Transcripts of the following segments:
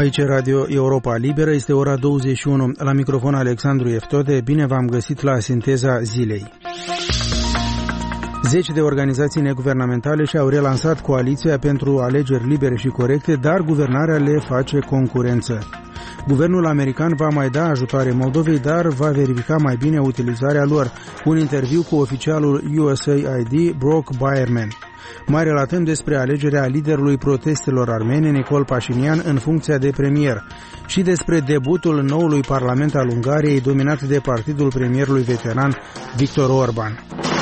Aici Radio Europa Liberă, este ora 21. La microfon Alexandru Eftode, bine v-am găsit la sinteza zilei. 10 de organizații neguvernamentale și-au relansat coaliția pentru alegeri libere și corecte, dar guvernarea le face concurență. Guvernul american va mai da ajutoare Moldovei, dar va verifica mai bine utilizarea lor. Un interviu cu oficialul USAID, Brock Bierman. Mai relatăm despre alegerea liderului protestelor armene, Nicol Pașinian, în funcția de premier și despre debutul noului parlament al Ungariei, dominat de partidul premierului veteran Viktor Orban.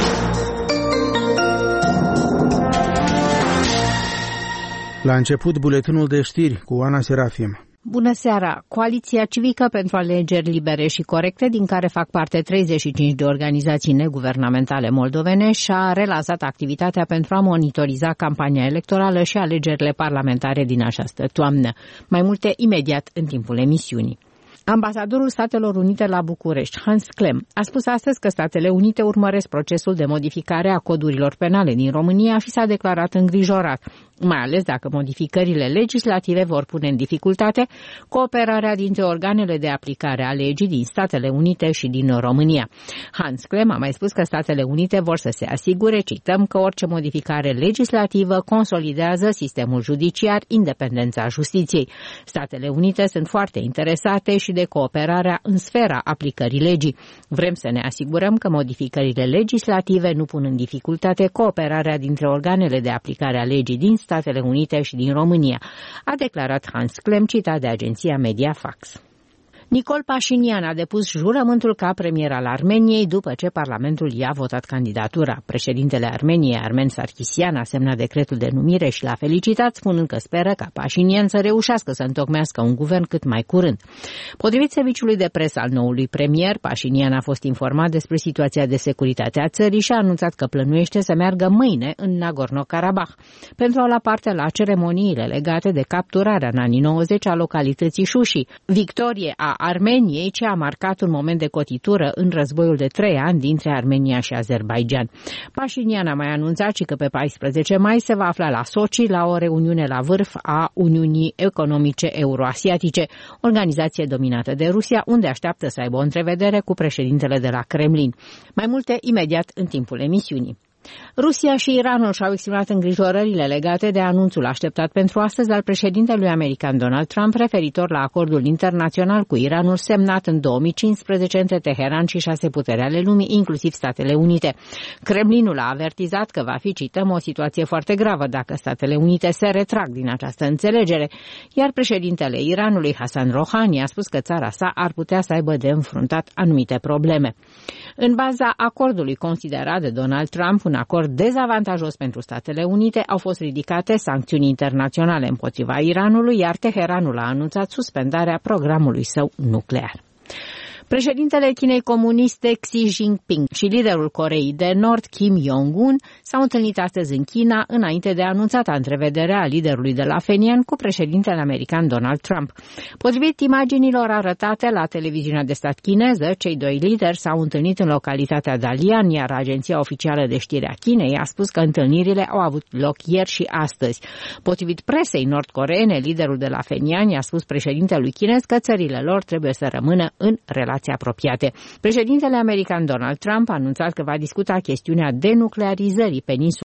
La început, buletinul de știri cu Ana Serafim. Bună seara! Coaliția civică pentru alegeri libere și corecte, din care fac parte 35 de organizații neguvernamentale moldovene, și-a relansat activitatea pentru a monitoriza campania electorală și alegerile parlamentare din această toamnă. Mai multe imediat în timpul emisiunii. Ambasadorul Statelor Unite la București, Hans Klem, a spus astăzi că Statele Unite urmăresc procesul de modificare a codurilor penale din România și s-a declarat îngrijorat, mai ales dacă modificările legislative vor pune în dificultate cooperarea dintre organele de aplicare a legii din Statele Unite și din România. Hans Klem a mai spus că Statele Unite vor să se asigure, cităm, că orice modificare legislativă consolidează sistemul judiciar, independența justiției. Statele Unite sunt foarte interesate și de cooperarea în sfera aplicării legii. Vrem să ne asigurăm că modificările legislative nu pun în dificultate cooperarea dintre organele de aplicare a legii din Statele Unite și din România, a declarat Hans Klem, citat de agenția Mediafax. Nicol Pașinian a depus jurământul ca premier al Armeniei după ce Parlamentul i-a votat candidatura. Președintele Armeniei, Armen Sarkisian, a semnat decretul de numire și l-a felicitat, spunând că speră ca Pașinian să reușească să întocmească un guvern cât mai curând. Potrivit serviciului de presă al noului premier, Pașinian a fost informat despre situația de securitate a țării și a anunțat că plănuiește să meargă mâine în Nagorno-Karabakh pentru a lua parte la ceremoniile legate de capturarea în anii 90 a localității Șuși, victorie a Armeniei, ce a marcat un moment de cotitură în războiul de 3 ani dintre Armenia și Azerbaidjan. Pașinian a mai anunțat și că pe 14 mai se va afla la Sochi la o reuniune la vârf a Uniunii Economice Euroasiatice, organizație dominată de Rusia, unde așteaptă să aibă o întrevedere cu președintele de la Kremlin. Mai multe imediat în timpul emisiunii. Rusia și Iranul și-au exprimat îngrijorările legate de anunțul așteptat pentru astăzi al președintelui american Donald Trump referitor la acordul internațional cu Iranul semnat în 2015 între Teheran și 6 puteri ale lumii, inclusiv Statele Unite. Kremlinul a avertizat că va fi, cităm, o situație foarte gravă dacă Statele Unite se retrag din această înțelegere, iar președintele Iranului, Hassan Rouhani, a spus că țara sa ar putea să aibă de înfruntat anumite probleme. În baza acordului considerat de Donald Trump un acord dezavantajos pentru Statele Unite, au fost ridicate sancțiuni internaționale împotriva Iranului, iar Teheranul a anunțat suspendarea programului său nuclear. Președintele Chinei comuniste Xi Jinping și liderul Coreei de Nord Kim Jong-un s-au întâlnit astăzi în China înainte de anunțata întrevederea a liderului de la Phenian cu președintele american Donald Trump. Potrivit imaginilor arătate la televiziunea de stat chineză, cei doi lideri s-au întâlnit în localitatea Dalian, iar agenția oficială de știri a Chinei a spus că întâlnirile au avut loc ieri și astăzi. Potrivit presei nord-coreene, liderul de la Phenian i-a spus președintelui chinez că țările lor trebuie să rămână în relații apropiate. Președintele american Donald Trump a anunțat că va discuta chestiunea denuclearizării peninsulei